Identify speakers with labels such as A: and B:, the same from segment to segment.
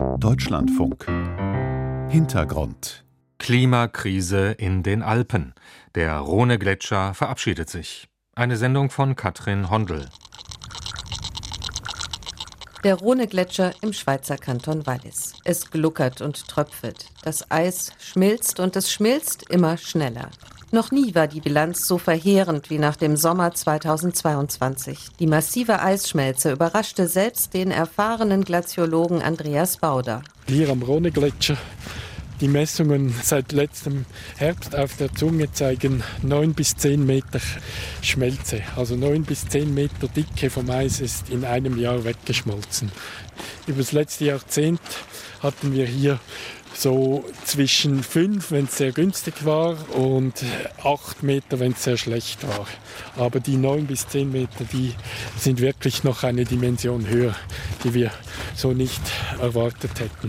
A: Deutschlandfunk. Hintergrund.
B: Klimakrise in den Alpen. Der Rhone-Gletscher verabschiedet sich. Eine Sendung von Katrin Hondel.
C: Der Rhone-Gletscher im Schweizer Kanton Wallis. Es gluckert und tröpfelt. Das Eis schmilzt und es schmilzt immer schneller. Noch nie war die Bilanz so verheerend wie nach dem Sommer 2022. Die massive Eisschmelze überraschte selbst den erfahrenen Glaziologen Andreas Bauder.
D: Hier am Rhone-Gletscher, die Messungen seit letztem Herbst auf der Zunge zeigen 9 bis 10 Meter Schmelze. Also 9 bis 10 Meter Dicke vom Eis ist in einem Jahr weggeschmolzen. Über das letzte Jahrzehnt hatten wir hier so zwischen 5, wenn es sehr günstig war, und 8 Meter, wenn es sehr schlecht war. Aber die 9 bis 10 Meter, die sind wirklich noch eine Dimension höher, die wir so nicht erwartet hätten.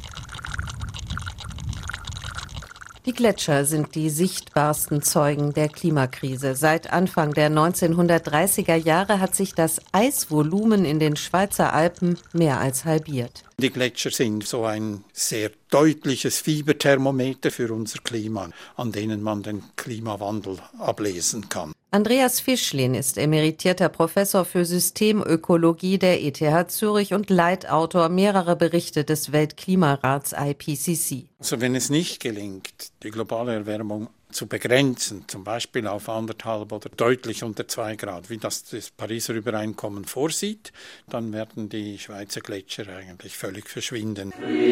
C: Die Gletscher sind die sichtbarsten Zeugen der Klimakrise. Seit Anfang der 1930er Jahre hat sich das Eisvolumen in den Schweizer Alpen mehr als halbiert.
E: Die Gletscher sind so ein sehr deutliches Fieberthermometer für unser Klima, an denen man den Klimawandel ablesen kann.
C: Andreas Fischlin ist emeritierter Professor für Systemökologie der ETH Zürich und Leitautor mehrerer Berichte des Weltklimarats IPCC.
E: Also wenn es nicht gelingt, die globale Erwärmung zu begrenzen, zum Beispiel auf 1,5 oder deutlich unter 2 Grad, wie das Pariser Übereinkommen vorsieht, dann werden die Schweizer Gletscher eigentlich völlig verschwinden.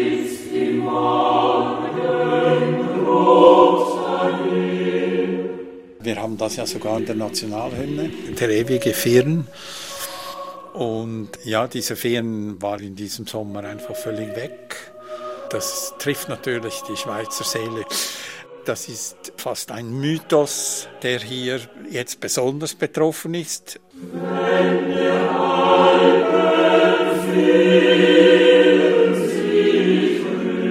E: Wir haben das ja sogar in der Nationalhymne, der ewige Firn. Und ja, dieser Firn war in diesem Sommer einfach völlig weg. Das trifft natürlich die Schweizer Seele. Das ist fast ein Mythos, der hier jetzt besonders betroffen ist. Wenn der Alpen sich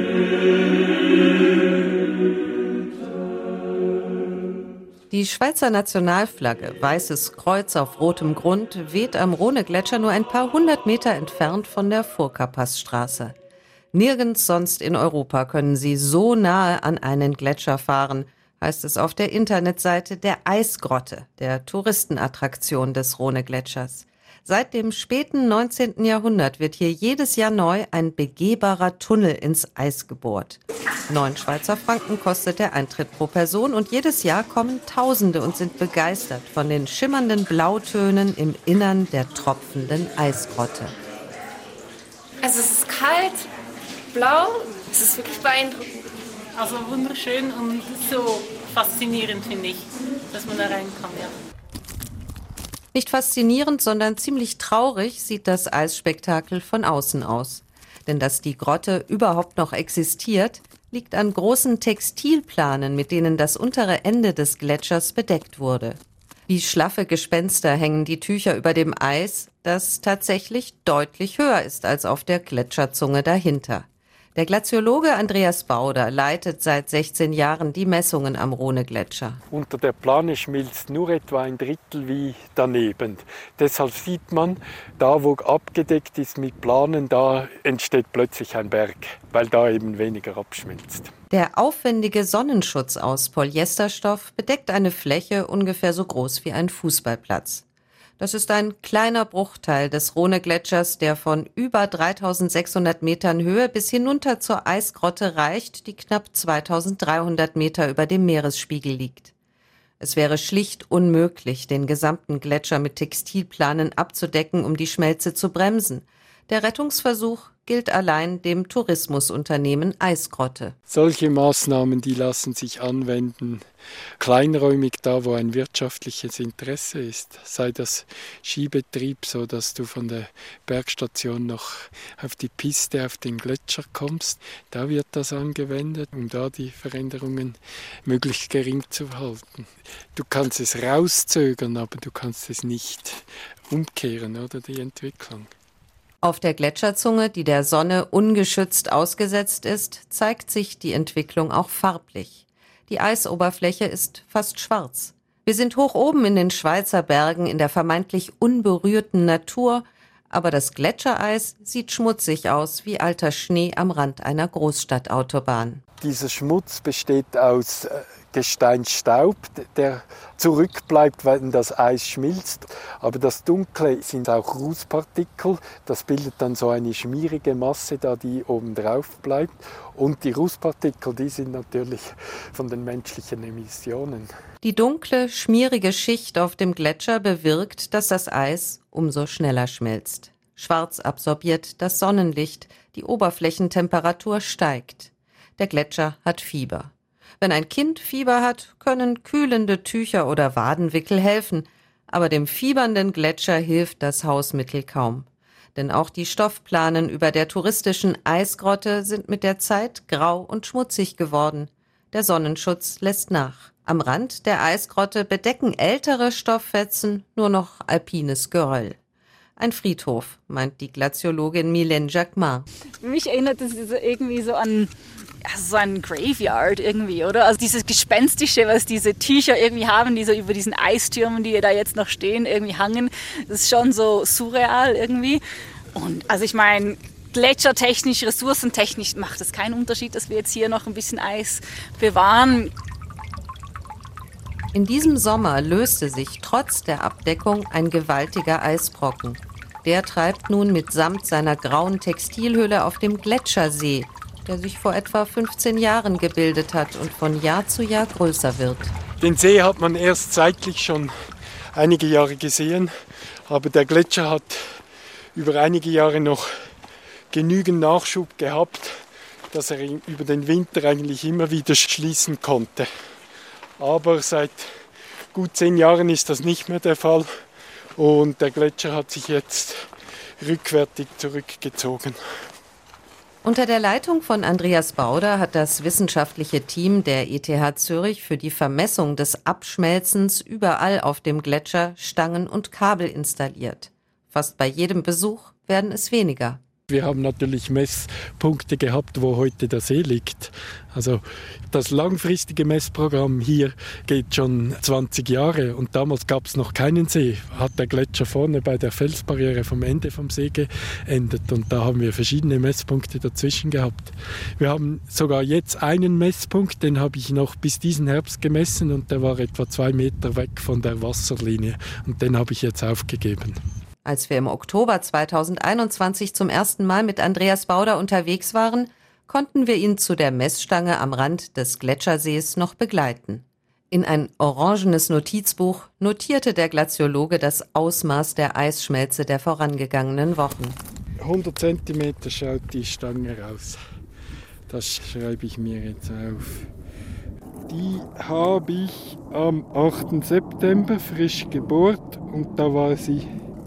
C: Die Schweizer Nationalflagge, weißes Kreuz auf rotem Grund, weht am Rhone-Gletscher nur ein paar 100 Meter entfernt von der Furka-Passstraße. Nirgends sonst in Europa können Sie so nahe an einen Gletscher fahren, heißt es auf der Internetseite der Eisgrotte, der Touristenattraktion des Rhone-Gletschers. Seit dem späten 19. Jahrhundert wird hier jedes Jahr neu ein begehbarer Tunnel ins Eis gebohrt. 9 Schweizer Franken kostet der Eintritt pro Person und jedes Jahr kommen Tausende und sind begeistert von den schimmernden Blautönen im Innern der tropfenden Eisgrotte.
F: Also es ist kalt, blau, es ist wirklich beeindruckend.
G: Also wunderschön und so faszinierend, finde ich, dass man da reinkommt, ja.
C: Nicht faszinierend, sondern ziemlich traurig sieht das Eisspektakel von außen aus. Denn dass die Grotte überhaupt noch existiert, liegt an großen Textilplanen, mit denen das untere Ende des Gletschers bedeckt wurde. Wie schlaffe Gespenster hängen die Tücher über dem Eis, das tatsächlich deutlich höher ist als auf der Gletscherzunge dahinter. Der Glaziologe Andreas Bauder leitet seit 16 Jahren die Messungen am Rhone-Gletscher.
D: Unter der Plane schmilzt nur etwa ein Drittel wie daneben. Deshalb sieht man, da wo abgedeckt ist mit Planen, da entsteht plötzlich ein Berg, weil da eben weniger abschmilzt.
C: Der aufwendige Sonnenschutz aus Polyesterstoff bedeckt eine Fläche ungefähr so groß wie ein Fußballplatz. Das ist ein kleiner Bruchteil des Rhone-Gletschers, der von über 3600 Metern Höhe bis hinunter zur Eisgrotte reicht, die knapp 2300 Meter über dem Meeresspiegel liegt. Es wäre schlicht unmöglich, den gesamten Gletscher mit Textilplanen abzudecken, um die Schmelze zu bremsen. Der Rettungsversuch gilt allein dem Tourismusunternehmen Eisgrotte.
D: Solche Maßnahmen, die lassen sich anwenden, kleinräumig da, wo ein wirtschaftliches Interesse ist. Sei das Skibetrieb, so dass du von der Bergstation noch auf die Piste, auf den Gletscher kommst. Da wird das angewendet, um da die Veränderungen möglichst gering zu halten. Du kannst es rauszögern, aber du kannst es nicht umkehren, oder die Entwicklung.
C: Auf der Gletscherzunge, die der Sonne ungeschützt ausgesetzt ist, zeigt sich die Entwicklung auch farblich. Die Eisoberfläche ist fast schwarz. Wir sind hoch oben in den Schweizer Bergen in der vermeintlich unberührten Natur, Aber das Gletschereis sieht schmutzig aus, wie alter Schnee am Rand einer Großstadtautobahn.
D: Dieser Schmutz besteht aus Gesteinsstaub, der zurückbleibt, wenn das Eis schmilzt. Aber das Dunkle sind auch Rußpartikel. Das bildet dann so eine schmierige Masse, die oben drauf bleibt. Und die Rußpartikel, die sind natürlich von den menschlichen Emissionen.
C: Die dunkle, schmierige Schicht auf dem Gletscher bewirkt, dass das Eis umso schneller schmilzt. Schwarz absorbiert das Sonnenlicht, die Oberflächentemperatur steigt. Der Gletscher hat Fieber. Wenn ein Kind Fieber hat, können kühlende Tücher oder Wadenwickel helfen. Aber dem fiebernden Gletscher hilft das Hausmittel kaum. Denn auch die Stoffplanen über der touristischen Eisgrotte sind mit der Zeit grau und schmutzig geworden. Der Sonnenschutz lässt nach. Am Rand der Eisgrotte bedecken ältere Stofffetzen nur noch alpines Geröll. Ein Friedhof, meint die Glaziologin Mylène Jacquemart.
H: Mich erinnert das irgendwie so an so ein Graveyard irgendwie, oder? Also dieses Gespenstische, was diese Tücher irgendwie haben, die so über diesen Eistürmen, die da jetzt noch stehen, irgendwie hangen. Das ist schon so surreal irgendwie. Und also ich meine, gletschertechnisch, ressourcentechnisch macht es keinen Unterschied, dass wir jetzt hier noch ein bisschen Eis bewahren.
C: In diesem Sommer löste sich trotz der Abdeckung ein gewaltiger Eisbrocken. Der treibt nun mitsamt seiner grauen Textilhülle auf dem Gletschersee, der sich vor etwa 15 Jahren gebildet hat und von Jahr zu Jahr größer wird.
D: Den See hat man erst seitlich schon einige Jahre gesehen, aber der Gletscher hat über einige Jahre noch genügend Nachschub gehabt, dass er über den Winter eigentlich immer wieder schließen konnte. Aber seit gut 10 Jahren ist das nicht mehr der Fall und der Gletscher hat sich jetzt rückwärtig zurückgezogen.
C: Unter der Leitung von Andreas Bauder hat das wissenschaftliche Team der ETH Zürich für die Vermessung des Abschmelzens überall auf dem Gletscher Stangen und Kabel installiert. Fast bei jedem Besuch werden es weniger.
D: Wir haben natürlich Messpunkte gehabt, wo heute der See liegt. Also das langfristige Messprogramm hier geht schon 20 Jahre und damals gab es noch keinen See. Hat der Gletscher vorne bei der Felsbarriere vom Ende vom See geendet und da haben wir verschiedene Messpunkte dazwischen gehabt. Wir haben sogar jetzt einen Messpunkt, den habe ich noch bis diesen Herbst gemessen und der war etwa 2 Meter weg von der Wasserlinie und den habe ich jetzt aufgegeben.
C: Als wir im Oktober 2021 zum ersten Mal mit Andreas Bauder unterwegs waren, konnten wir ihn zu der Messstange am Rand des Gletschersees noch begleiten. In ein orangenes Notizbuch notierte der Glaziologe das Ausmaß der Eisschmelze der vorangegangenen Wochen.
D: 100 cm schaut die Stange raus. Das schreibe ich mir jetzt auf. Die habe ich am 8. September frisch gebohrt und da war sie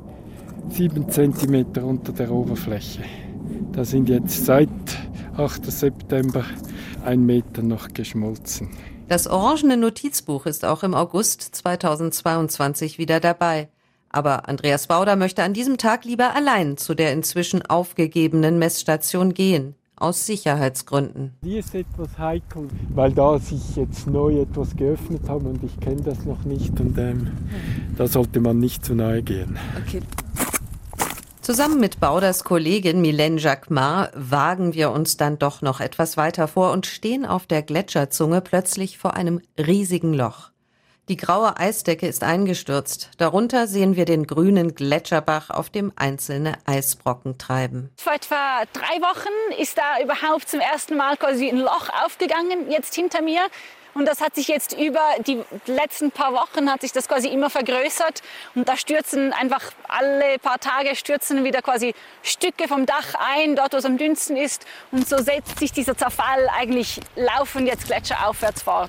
D: 7 cm unter der Oberfläche. Da sind jetzt seit 8. September 1 Meter noch geschmolzen.
C: Das orangene Notizbuch ist auch im August 2022 wieder dabei. Aber Andreas Bauder möchte an diesem Tag lieber allein zu der inzwischen aufgegebenen Messstation gehen. Aus Sicherheitsgründen.
D: Die ist etwas heikel, weil da sich jetzt neu etwas geöffnet haben und ich kenne das noch nicht und da sollte man nicht zu nahe gehen.
H: Okay.
C: Zusammen mit Bauders Kollegin Mylène Jacquemart wagen wir uns dann doch noch etwas weiter vor und stehen auf der Gletscherzunge plötzlich vor einem riesigen Loch. Die graue Eisdecke ist eingestürzt. Darunter sehen wir den grünen Gletscherbach, auf dem einzelne Eisbrocken treiben.
H: Vor etwa 3 Wochen ist da überhaupt zum ersten Mal quasi ein Loch aufgegangen, jetzt hinter mir. Und das hat sich jetzt über die letzten paar Wochen hat sich das quasi immer vergrößert. Und da stürzen einfach alle paar Tage stürzen wieder quasi Stücke vom Dach ein, dort wo es am dünnsten ist. Und so setzt sich dieser Zerfall eigentlich laufend jetzt gletscheraufwärts fort.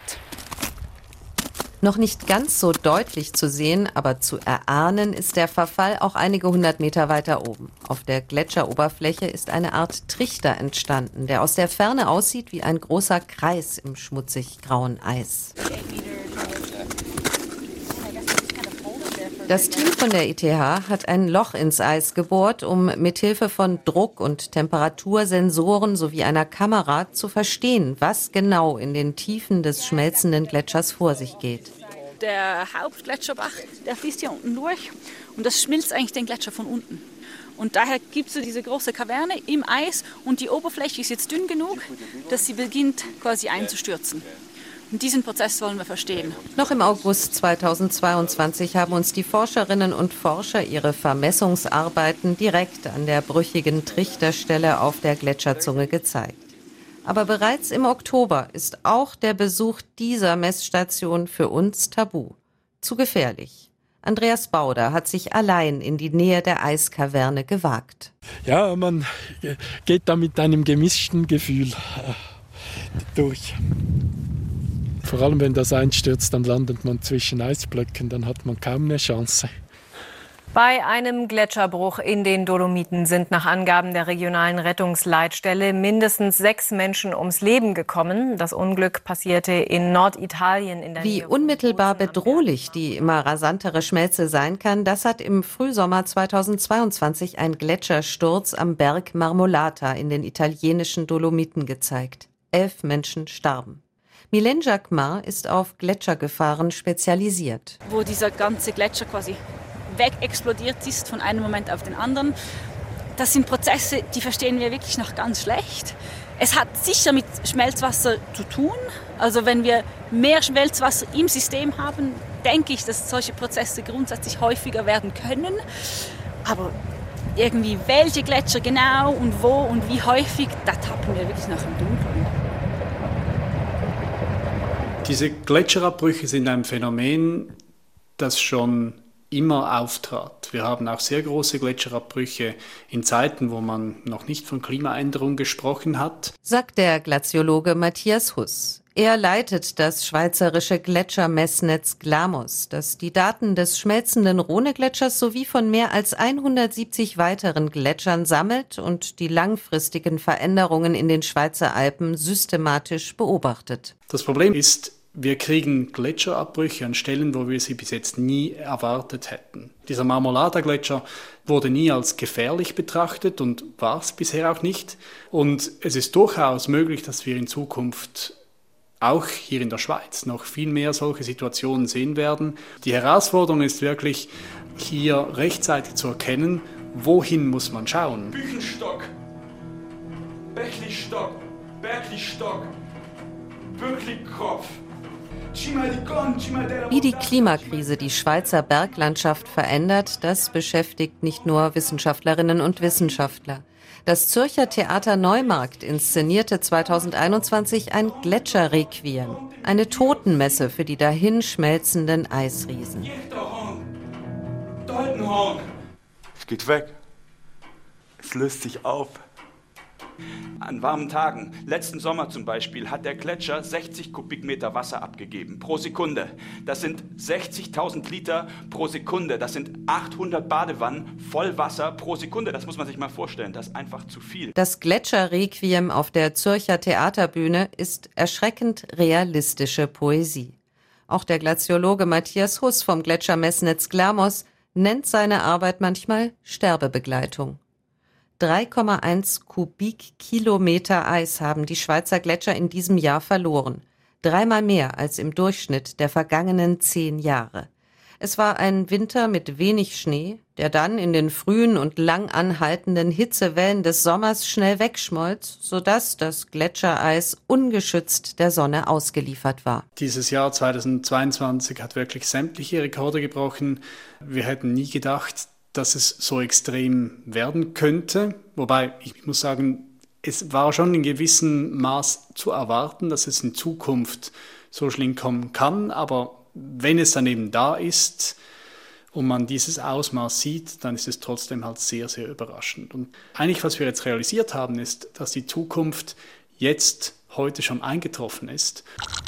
C: Noch nicht ganz so deutlich zu sehen, aber zu erahnen ist der Verfall auch einige 100 Meter weiter oben. Auf der Gletscheroberfläche ist eine Art Trichter entstanden, der aus der Ferne aussieht wie ein großer Kreis im schmutzig grauen Eis. Das Team von der ETH hat ein Loch ins Eis gebohrt, um mithilfe von Druck- und Temperatursensoren sowie einer Kamera zu verstehen, was genau in den Tiefen des schmelzenden Gletschers vor sich geht.
H: Der Hauptgletscherbach, der fließt hier unten durch und das schmilzt eigentlich den Gletscher von unten. Und daher gibt es so diese große Kaverne im Eis und die Oberfläche ist jetzt dünn genug, dass sie beginnt quasi einzustürzen. Und diesen Prozess wollen wir verstehen.
C: Noch im August 2022 haben uns die Forscherinnen und Forscher ihre Vermessungsarbeiten direkt an der brüchigen Trichterstelle auf der Gletscherzunge gezeigt. Aber bereits im Oktober ist auch der Besuch dieser Messstation für uns tabu. Zu gefährlich. Andreas Bauder hat sich allein in die Nähe der Eiskaverne gewagt.
D: Ja, man geht da mit einem gemischten Gefühl durch. Vor allem, wenn das einstürzt, dann landet man zwischen Eisblöcken, dann hat man kaum eine Chance.
I: Bei einem Gletscherbruch in den Dolomiten sind nach Angaben der regionalen Rettungsleitstelle mindestens 6 Menschen ums Leben gekommen. Das Unglück passierte in Norditalien.
C: Wie unmittelbar bedrohlich die immer rasantere Schmelze sein kann, das hat im Frühsommer 2022 ein Gletschersturz am Berg Marmolata in den italienischen Dolomiten gezeigt. 11 Menschen starben. Mylène Jacquemart ist auf Gletschergefahren spezialisiert.
H: Wo dieser ganze Gletscher quasi wegexplodiert ist von einem Moment auf den anderen. Das sind Prozesse, die verstehen wir wirklich noch ganz schlecht. Es hat sicher mit Schmelzwasser zu tun. Also wenn wir mehr Schmelzwasser im System haben, denke ich, dass solche Prozesse grundsätzlich häufiger werden können. Aber irgendwie welche Gletscher genau und wo und wie häufig, da tappen wir wirklich noch im Dunkeln.
J: Diese Gletscherabbrüche sind ein Phänomen, das schon immer auftrat. Wir haben auch sehr große Gletscherabbrüche in Zeiten, wo man noch nicht von Klimaänderung gesprochen hat,
C: sagt der Glaziologe Matthias Huss. Er leitet das schweizerische Gletschermessnetz GLAMOS, das die Daten des schmelzenden Rhonegletschers sowie von mehr als 170 weiteren Gletschern sammelt und die langfristigen Veränderungen in den Schweizer Alpen systematisch beobachtet.
J: Das Problem ist, wir kriegen Gletscherabbrüche an Stellen, wo wir sie bis jetzt nie erwartet hätten. Dieser Marmolada-Gletscher wurde nie als gefährlich betrachtet und war es bisher auch nicht. Und es ist durchaus möglich, dass wir in Zukunft auch hier in der Schweiz noch viel mehr solche Situationen sehen werden. Die Herausforderung ist wirklich, hier rechtzeitig zu erkennen, wohin muss man schauen.
K: Büchenstock, Bächlistock, Berglistock, Bürklikopf.
C: Wie die Klimakrise die Schweizer Berglandschaft verändert, das beschäftigt nicht nur Wissenschaftlerinnen und Wissenschaftler. Das Zürcher Theater Neumarkt inszenierte 2021 ein Gletscherrequiem, eine Totenmesse für die dahinschmelzenden Eisriesen.
K: Es geht weg. Es löst sich auf. An warmen Tagen, letzten Sommer zum Beispiel, hat der Gletscher 60 Kubikmeter Wasser abgegeben pro Sekunde. Das sind 60.000 Liter pro Sekunde. Das sind 800 Badewannen voll Wasser pro Sekunde. Das muss man sich mal vorstellen. Das ist einfach zu viel.
C: Das Gletscherrequiem auf der Zürcher Theaterbühne ist erschreckend realistische Poesie. Auch der Glaziologe Matthias Huss vom Gletschermessnetz GLAMOS nennt seine Arbeit manchmal Sterbebegleitung. 3,1 Kubikkilometer Eis haben die Schweizer Gletscher in diesem Jahr verloren. 3-mal mehr als im Durchschnitt der vergangenen 10 Jahre. Es war ein Winter mit wenig Schnee, der dann in den frühen und lang anhaltenden Hitzewellen des Sommers schnell wegschmolz, sodass das Gletschereis ungeschützt der Sonne ausgeliefert war.
J: Dieses Jahr 2022 hat wirklich sämtliche Rekorde gebrochen. Wir hätten nie gedacht, dass es so extrem werden könnte. Wobei, ich muss sagen, es war schon in gewissem Maß zu erwarten, dass es in Zukunft so schlimm kommen kann. Aber wenn es dann eben da ist und man dieses Ausmaß sieht, dann ist es trotzdem halt sehr, sehr überraschend. Und eigentlich, was wir jetzt realisiert haben, ist, dass die Zukunft jetzt heute schon eingetroffen ist.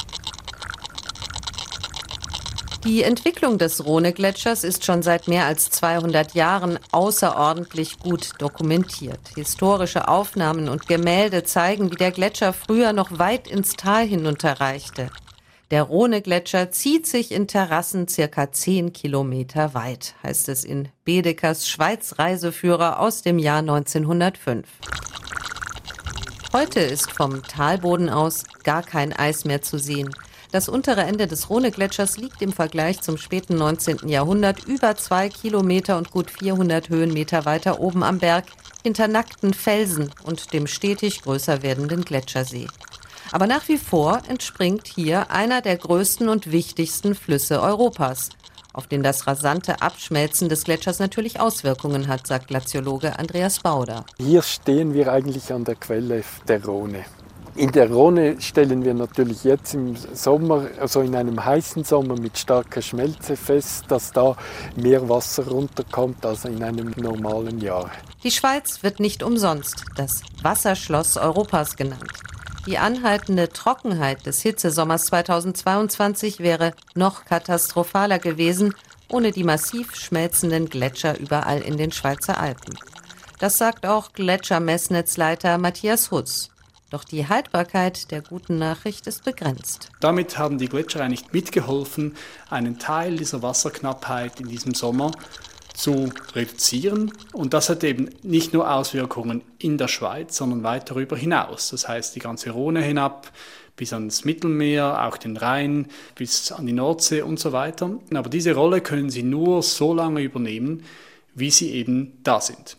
C: Die Entwicklung des Rhonegletschers ist schon seit mehr als 200 Jahren außerordentlich gut dokumentiert. Historische Aufnahmen und Gemälde zeigen, wie der Gletscher früher noch weit ins Tal hinunterreichte. Der Rhonegletscher zieht sich in Terrassen circa 10 Kilometer weit, heißt es in Bedekers Schweiz-Reiseführer aus dem Jahr 1905. Heute ist vom Talboden aus gar kein Eis mehr zu sehen. Das untere Ende des Rhonegletschers liegt im Vergleich zum späten 19. Jahrhundert über 2 Kilometer und gut 400 Höhenmeter weiter oben am Berg, hinter nackten Felsen und dem stetig größer werdenden Gletschersee. Aber nach wie vor entspringt hier einer der größten und wichtigsten Flüsse Europas, auf den das rasante Abschmelzen des Gletschers natürlich Auswirkungen hat, sagt Glaziologe Andreas Bauder.
D: Hier stehen wir eigentlich an der Quelle der Rhone. In der Rhone stellen wir natürlich jetzt im Sommer, also in einem heißen Sommer mit starker Schmelze fest, dass da mehr Wasser runterkommt als in einem normalen Jahr.
C: Die Schweiz wird nicht umsonst das Wasserschloss Europas genannt. Die anhaltende Trockenheit des Hitzesommers 2022 wäre noch katastrophaler gewesen, ohne die massiv schmelzenden Gletscher überall in den Schweizer Alpen. Das sagt auch Gletschermessnetzleiter Matthias Huss. Doch die Haltbarkeit der guten Nachricht ist begrenzt.
J: Damit haben die Gletscher eigentlich mitgeholfen, einen Teil dieser Wasserknappheit in diesem Sommer zu reduzieren. Und das hat eben nicht nur Auswirkungen in der Schweiz, sondern weit darüber hinaus. Das heißt, die ganze Rhone hinab bis ans Mittelmeer, auch den Rhein, bis an die Nordsee und so weiter. Aber diese Rolle können sie nur so lange übernehmen, wie sie eben da sind.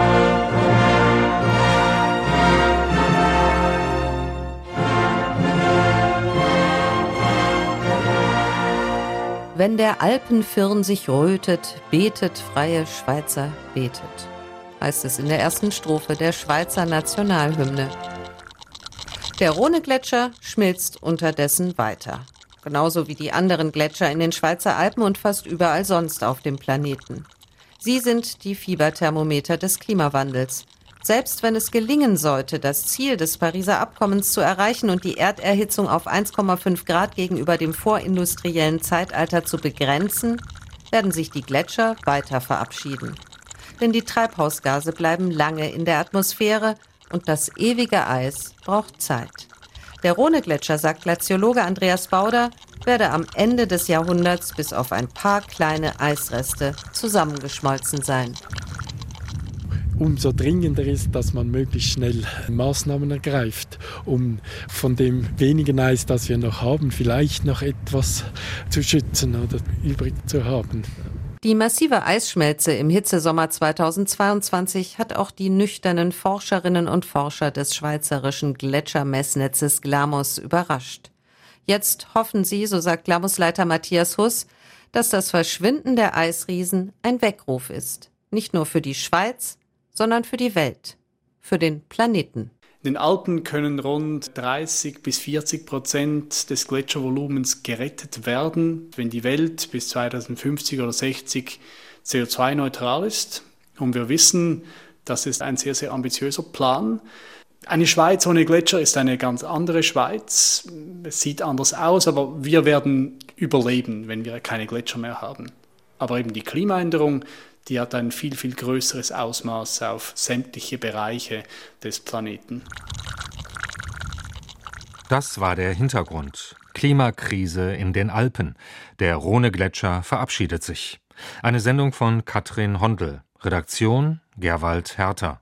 C: Wenn der Alpenfirn sich rötet, betet freie Schweizer, betet, heißt es in der ersten Strophe der Schweizer Nationalhymne. Der Rhonegletscher schmilzt unterdessen weiter, genauso wie die anderen Gletscher in den Schweizer Alpen und fast überall sonst auf dem Planeten. Sie sind die Fieberthermometer des Klimawandels. Selbst wenn es gelingen sollte, das Ziel des Pariser Abkommens zu erreichen und die Erderhitzung auf 1,5 Grad gegenüber dem vorindustriellen Zeitalter zu begrenzen, werden sich die Gletscher weiter verabschieden. Denn die Treibhausgase bleiben lange in der Atmosphäre und das ewige Eis braucht Zeit. Der Rhonegletscher, sagt Glaziologe Andreas Bauder, werde am Ende des Jahrhunderts bis auf ein paar kleine Eisreste zusammengeschmolzen sein.
D: Umso dringender ist, dass man möglichst schnell Maßnahmen ergreift, um von dem wenigen Eis, das wir noch haben, vielleicht noch etwas zu schützen oder übrig zu haben.
C: Die massive Eisschmelze im Hitzesommer 2022 hat auch die nüchternen Forscherinnen und Forscher des schweizerischen Gletschermessnetzes GLAMOS überrascht. Jetzt hoffen sie, so sagt GLAMOS-Leiter Matthias Huss, dass das Verschwinden der Eisriesen ein Weckruf ist. Nicht nur für die Schweiz, sondern für die Welt, für den Planeten.
J: In den Alpen können rund 30-40% des Gletschervolumens gerettet werden, wenn die Welt bis 2050 oder 60 CO2-neutral ist. Und wir wissen, das ist ein sehr, sehr ambitiöser Plan. Eine Schweiz ohne Gletscher ist eine ganz andere Schweiz. Es sieht anders aus, aber wir werden überleben, wenn wir keine Gletscher mehr haben. Aber eben die Klimaänderung, die hat ein viel, viel größeres Ausmaß auf sämtliche Bereiche des Planeten.
B: Das war der Hintergrund. Klimakrise in den Alpen. Der Rhonegletscher verabschiedet sich. Eine Sendung von Katrin Hondel. Redaktion Gerwald Herter.